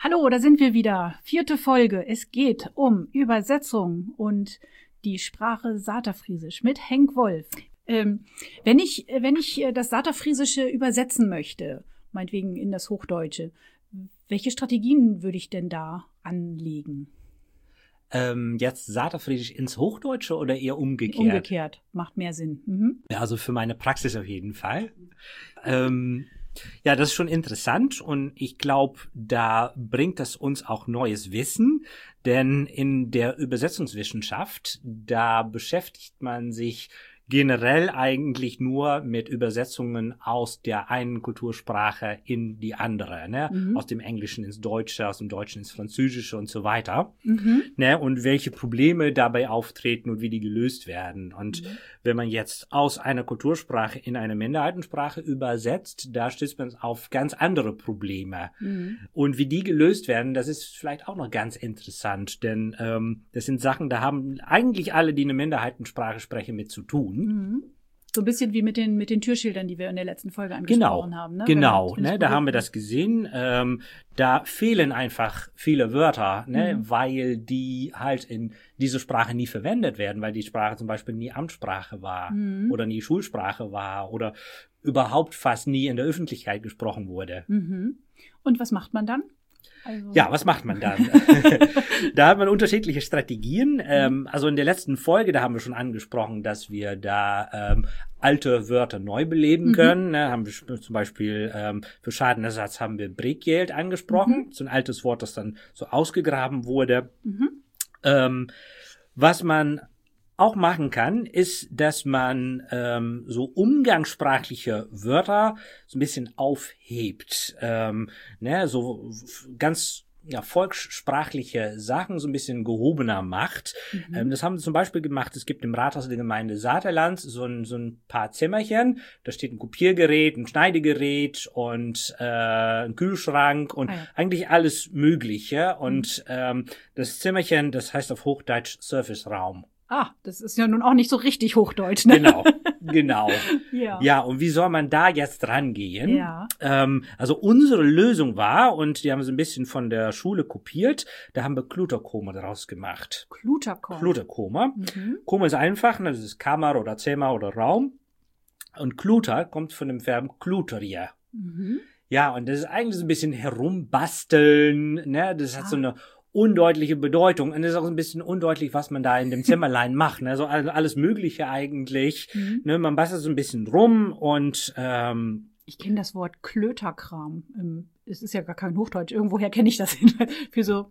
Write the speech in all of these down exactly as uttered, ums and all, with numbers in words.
Hallo, da sind wir wieder. Vierte Folge. Es geht um Übersetzung und die Sprache Saterfriesisch mit Henk Wolf. Ähm, wenn ich, wenn ich das Saterfriesische übersetzen möchte, meinetwegen in das Hochdeutsche, welche Strategien würde ich denn da anlegen? Ähm, jetzt Saterfriesisch ins Hochdeutsche oder eher umgekehrt? Umgekehrt, macht mehr Sinn. Mhm. Ja, also für meine Praxis auf jeden Fall. Ähm, ja, das ist schon interessant und ich glaube, da bringt das uns auch neues Wissen, denn in der Übersetzungswissenschaft, da beschäftigt man sich generell eigentlich nur mit Übersetzungen aus der einen Kultursprache in die andere, ne? Mhm. Aus dem Englischen ins Deutsche, aus dem Deutschen ins Französische und so weiter. Mhm. Ne? Und welche Probleme dabei auftreten und wie die gelöst werden. Und mhm. wenn man jetzt aus einer Kultursprache in eine Minderheitensprache übersetzt, da stößt man auf ganz andere Probleme. Mhm. Und wie die gelöst werden, das ist vielleicht auch noch ganz interessant, denn ähm, das sind Sachen, da haben eigentlich alle, die eine Minderheitensprache sprechen, mit zu tun. Mhm. So ein bisschen wie mit den mit den Türschildern, die wir in der letzten Folge angesprochen genau, haben. Ne? Genau, ne, da haben wir das gesehen. Ähm, da fehlen einfach viele Wörter, ne, mhm. weil die halt in diese Sprache nie verwendet werden, weil die Sprache zum Beispiel nie Amtssprache war mhm. oder nie Schulsprache war oder überhaupt fast nie in der Öffentlichkeit gesprochen wurde. Mhm. Und was macht man dann? Also. Ja, was macht man dann? Da hat man unterschiedliche Strategien. Mhm. Ähm, also in der letzten Folge, da haben wir schon angesprochen, dass wir da ähm, alte Wörter neu beleben mhm. können. Ne, haben wir zum Beispiel ähm, für Schadenersatz haben wir Breekgeld angesprochen. Mhm. So ein altes Wort, das dann so ausgegraben wurde. Mhm. Ähm, was man auch machen kann, ist, dass man ähm, so umgangssprachliche Wörter so ein bisschen aufhebt, ähm, ne, so f- ganz ja volkssprachliche Sachen so ein bisschen gehobener macht. Mhm. Ähm, das haben sie zum Beispiel gemacht. Es gibt im Rathaus der Gemeinde Saterland so ein, so ein paar Zimmerchen. Da steht ein Kopiergerät, ein Schneidegerät und äh, ein Kühlschrank und ah, ja. eigentlich alles Mögliche. Und mhm. ähm, das Zimmerchen, das heißt auf Hochdeutsch Serviceraum. Ah, das ist ja nun auch nicht so richtig Hochdeutsch, ne? Genau, genau. ja. ja, und wie soll man da jetzt rangehen? Ja. Ähm, also unsere Lösung war, und die haben sie ein bisschen von der Schule kopiert, da haben wir Kluterkoma draus gemacht. Kluterkoma? Kluterkoma. Mhm. Koma ist einfach, das ist Kammer oder Zimmer oder Raum. Und Kluter kommt von dem Verb kluterier. Mhm. Ja, und das ist eigentlich so ein bisschen herumbasteln, ne? Das hat ah. so eine undeutliche Bedeutung. Und es ist auch ein bisschen undeutlich, was man da in dem Zimmerlein macht. Ne? So alles Mögliche eigentlich. Mhm. Ne? Man bastelt so ein bisschen rum und ähm, ich kenne das Wort Klöterkram. Es ist ja gar kein Hochdeutsch. Irgendwoher kenne ich das für so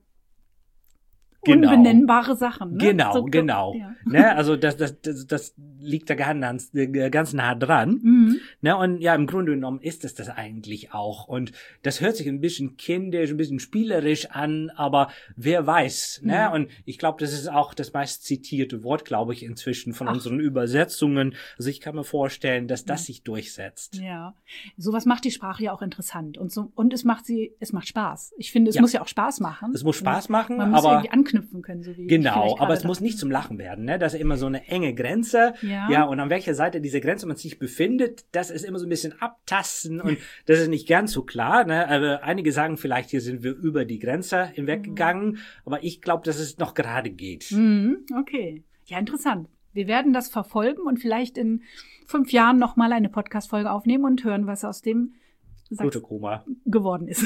genau. unbenennbare Sachen. Ne? Genau, so, genau. Ja. Ne? Also das, das, das, das liegt da ganz, ganz nah dran. Mhm. Ne? Und ja, im Grunde genommen ist es das eigentlich auch. Und das hört sich ein bisschen kindisch, ein bisschen spielerisch an, aber wer weiß. Mhm. Ne? Und ich glaube, das ist auch das meist zitierte Wort, glaube ich, inzwischen von Ach. unseren Übersetzungen. Also ich kann mir vorstellen, dass das mhm. sich durchsetzt. Ja, sowas macht die Sprache ja auch interessant. Und so und es macht sie, es macht Spaß. Ich finde, es ja. muss ja auch Spaß machen. Es muss Spaß machen, man muss aber irgendwie anknüpfen können, so wie genau, aber es muss nicht zum Lachen werden, ne? Das ist immer so eine enge Grenze. Ja. ja, und an welcher Seite dieser Grenze man sich befindet, das ist immer so ein bisschen abtasten und das ist nicht ganz so klar, ne? Aber einige sagen vielleicht, hier sind wir über die Grenze hinweggegangen, mhm. aber ich glaube, dass es noch gerade geht. Mhm. Okay, ja, interessant. Wir werden das verfolgen und vielleicht in fünf Jahren nochmal eine Podcast-Folge aufnehmen und hören, was aus dem Kluterkoma geworden ist.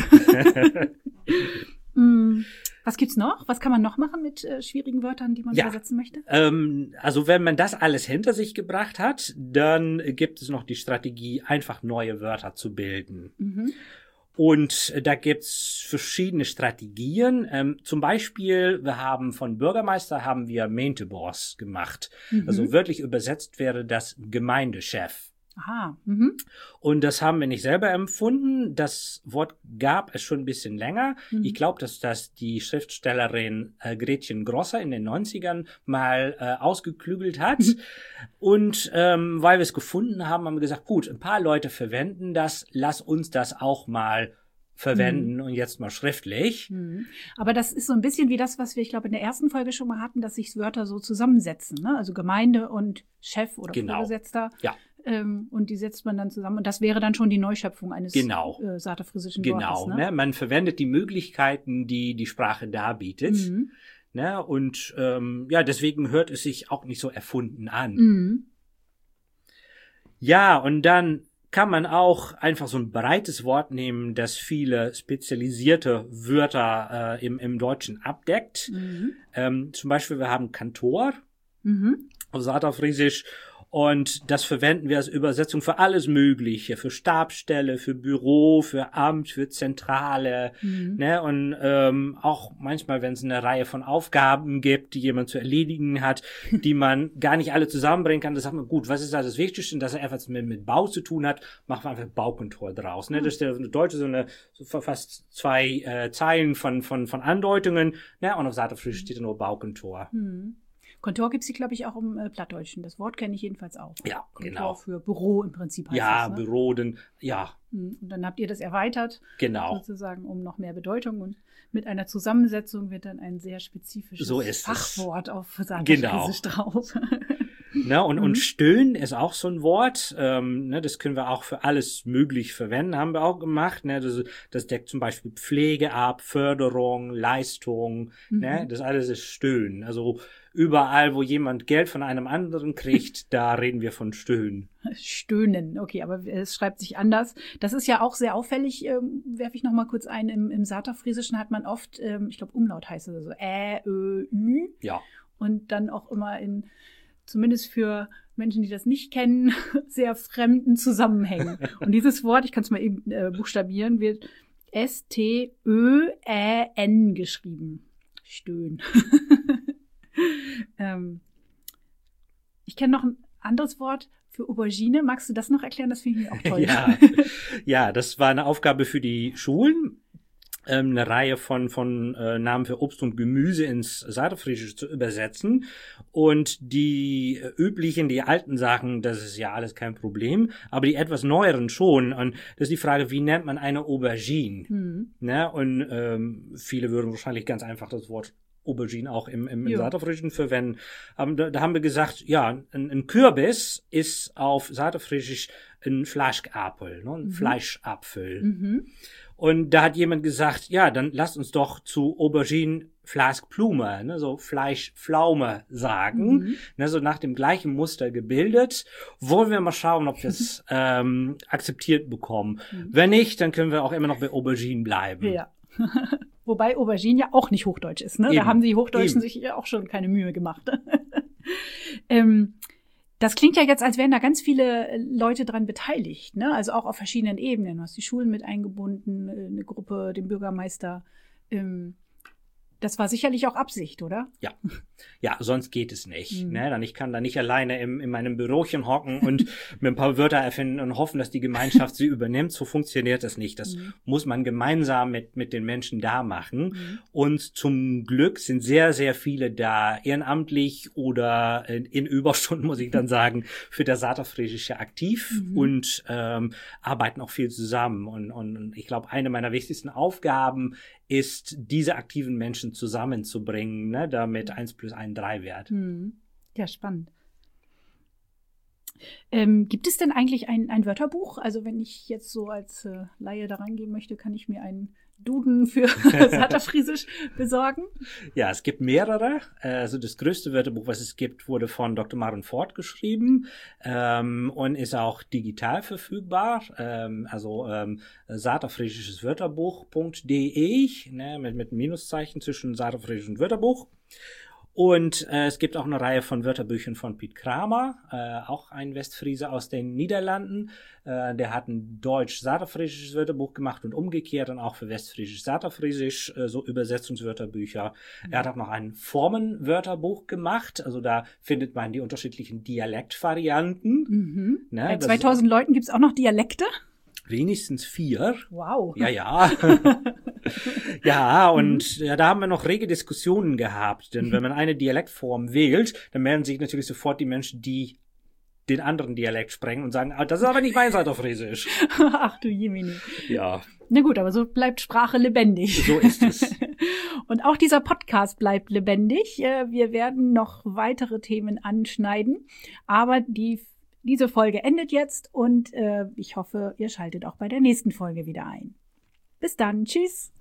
mhm. Was gibt's noch? Was kann man noch machen mit äh, schwierigen Wörtern, die man ja. übersetzen möchte? Ähm, also wenn man das alles hinter sich gebracht hat, dann gibt es noch die Strategie, einfach neue Wörter zu bilden. Mhm. Und da gibt's verschiedene Strategien. Ähm, zum Beispiel, wir haben von Bürgermeister haben wir Meenteboss gemacht. Mhm. Also wörtlich übersetzt wäre das Gemeindechef. Aha. Mhm. Und das haben wir nicht selber empfunden. Das Wort gab es schon ein bisschen länger. Mhm. Ich glaube, dass das die Schriftstellerin äh, Gretchen Grosser in den neunzigern mal äh, ausgeklügelt hat. Mhm. Und ähm, weil wir es gefunden haben, haben wir gesagt, gut, ein paar Leute verwenden das, lass uns das auch mal verwenden mhm. und jetzt mal schriftlich. Mhm. Aber das ist so ein bisschen wie das, was wir, ich glaube, in der ersten Folge schon mal hatten, dass sich Wörter so zusammensetzen, ne? Also Gemeinde und Chef oder genau. Vorgesetzter. Ja. Ähm, und die setzt man dann zusammen. Und das wäre dann schon die Neuschöpfung eines genau. äh, saterfriesischen genau, Wortes. Ne? Ne? Man verwendet die Möglichkeiten, die die Sprache darbietet. Mhm. Ne? Und ähm, ja, deswegen hört es sich auch nicht so erfunden an. Mhm. Ja, und dann kann man auch einfach so ein breites Wort nehmen, das viele spezialisierte Wörter äh, im, im Deutschen abdeckt. Mhm. Ähm, zum Beispiel, wir haben Kantor, Mhm. auf Saterfriesisch, und das verwenden wir als Übersetzung für alles Mögliche, für Stabsstelle, für Büro, für Amt, für Zentrale, Mhm. ne, und ähm, auch manchmal, wenn es eine Reihe von Aufgaben gibt, die jemand zu erledigen hat, die man gar nicht alle zusammenbringen kann, da sagt man, gut, was ist da das Wichtigste, dass er etwas mit, mit Bau zu tun hat, machen wir einfach Baukontor draus, ne, das ist der Deutsche so eine so fast zwei äh, Zeilen von von von Andeutungen, ne, und auf Saterfriesisch steht da nur Baukontor. Mhm. Kontor gibt es, glaube ich, auch im äh, Plattdeutschen. Das Wort kenne ich jedenfalls auch. Ja, Kontor genau. für Büro im Prinzip heißt Ja, das, ne? Büro, denn, ja, Und dann habt ihr das erweitert, genau. sozusagen, um noch mehr Bedeutung. Und mit einer Zusammensetzung wird dann ein sehr spezifisches So ist es. Fachwort auf Genau. Saterfriesisch drauf. Ne, und, Mhm. und stöhnen ist auch so ein Wort, ähm, ne, das können wir auch für alles möglich verwenden, haben wir auch gemacht, ne, das, das deckt zum Beispiel Pflege ab, Förderung, Leistung, Mhm. ne, das alles ist Stöhnen, also überall, wo jemand Geld von einem anderen kriegt, da reden wir von Stöhnen. Stöhnen, okay, aber es schreibt sich anders. Das ist ja auch sehr auffällig, ähm, werfe ich noch mal kurz ein, im, im Saterfriesischen hat man oft, ähm, ich glaube Umlaut heißt es, also Ä, Ö, Ü, Ja, und dann auch immer in, zumindest für Menschen, die das nicht kennen, sehr fremden Zusammenhängen. Und dieses Wort, ich kann es mal eben äh, buchstabieren, wird S T Ö Ä N geschrieben. Stöhn. ähm, ich kenne noch ein anderes Wort für Aubergine. Magst du das noch erklären? Das finde ich auch toll. ja, ja, das war eine Aufgabe für die Schulen, ähm, eine Reihe von von äh, Namen für Obst und Gemüse ins Saterfriesische zu übersetzen. Und die äh, üblichen, die alten Sachen, das ist ja alles kein Problem, aber die etwas neueren schon. Und das ist die Frage, wie nennt man eine Aubergine? Hm. Ne? Und ähm, viele würden wahrscheinlich ganz einfach das Wort Aubergine auch im, im, im Ja. Saterfriesischen verwenden. Aber da, da haben wir gesagt, ja, ein, ein Kürbis ist auf Saterfriesisch ein Fleischapfel, ne? ein Mhm. Fleischapfel. Mhm. Und da hat jemand gesagt, ja, dann lasst uns doch zu Aubergine Fleischplume, ne, so Fleischpflaume sagen, Mhm. ne, so nach dem gleichen Muster gebildet. Wollen wir mal schauen, ob wir es ähm, akzeptiert bekommen. Mhm. Wenn nicht, dann können wir auch immer noch bei Aubergine bleiben. Ja. Wobei Aubergine ja auch nicht Hochdeutsch ist, ne? Da Eben. haben die Hochdeutschen Eben. sich ja auch schon keine Mühe gemacht. ähm, das klingt ja jetzt, als wären da ganz viele Leute dran beteiligt, ne? Also auch auf verschiedenen Ebenen. Du hast die Schulen mit eingebunden, eine Gruppe, den Bürgermeister. Ähm, das war sicherlich auch Absicht, oder? Ja, ja, sonst geht es nicht. Mhm. Ne? Dann ich kann da nicht alleine im, in meinem Bürochen hocken und mir ein paar Wörter erfinden und hoffen, dass die Gemeinschaft sie übernimmt. So funktioniert das nicht. Das Mhm. muss man gemeinsam mit mit den Menschen da machen. Mhm. Und zum Glück sind sehr, sehr viele da, ehrenamtlich oder in, in Überstunden, muss ich dann sagen, für das Saterfriesische aktiv Mhm. und ähm, arbeiten auch viel zusammen. Und, und, und ich glaube, eine meiner wichtigsten Aufgaben ist, diese aktiven Menschen zusammenzubringen, ne, damit eins plus eins drei wird. Hm. Ja, spannend. Ähm, gibt es denn eigentlich ein, ein Wörterbuch? Also wenn ich jetzt so als äh, Laie da rangehen möchte, kann ich mir einen Duden für Saterfriesisch besorgen? Ja, es gibt mehrere. Also das größte Wörterbuch, was es gibt, wurde von Doktor Maren Ford geschrieben ähm, und ist auch digital verfügbar. Ähm, also ähm, saterfriesisches Wörterbuch.de, ne, mit, mit Minuszeichen zwischen Saterfriesisch und Wörterbuch. Und äh, es gibt auch eine Reihe von Wörterbüchern von Piet Kramer, äh, auch ein Westfriese aus den Niederlanden. Äh, der hat ein deutsch-saterfriesisches Wörterbuch gemacht und umgekehrt dann auch für westfriesisch-saterfriesisch äh, so Übersetzungswörterbücher. Mhm. Er hat auch noch ein Formenwörterbuch gemacht, also da findet man die unterschiedlichen Dialektvarianten. Mhm. Ne, Bei das zweitausend Leuten gibt es auch noch Dialekte? Wenigstens vier. Wow. Ja, ja. Ja, und ja, da haben wir noch rege Diskussionen gehabt, denn wenn man eine Dialektform wählt, dann melden sich natürlich sofort die Menschen, die den anderen Dialekt sprechen und sagen, ah, das ist aber nicht mein Saterfriesisch. Ach du Jemini. Ja. Na gut, aber so bleibt Sprache lebendig. So ist es. Und auch dieser Podcast bleibt lebendig. Wir werden noch weitere Themen anschneiden, aber die diese Folge endet jetzt und äh, ich hoffe, ihr schaltet auch bei der nächsten Folge wieder ein. Bis dann. Tschüss.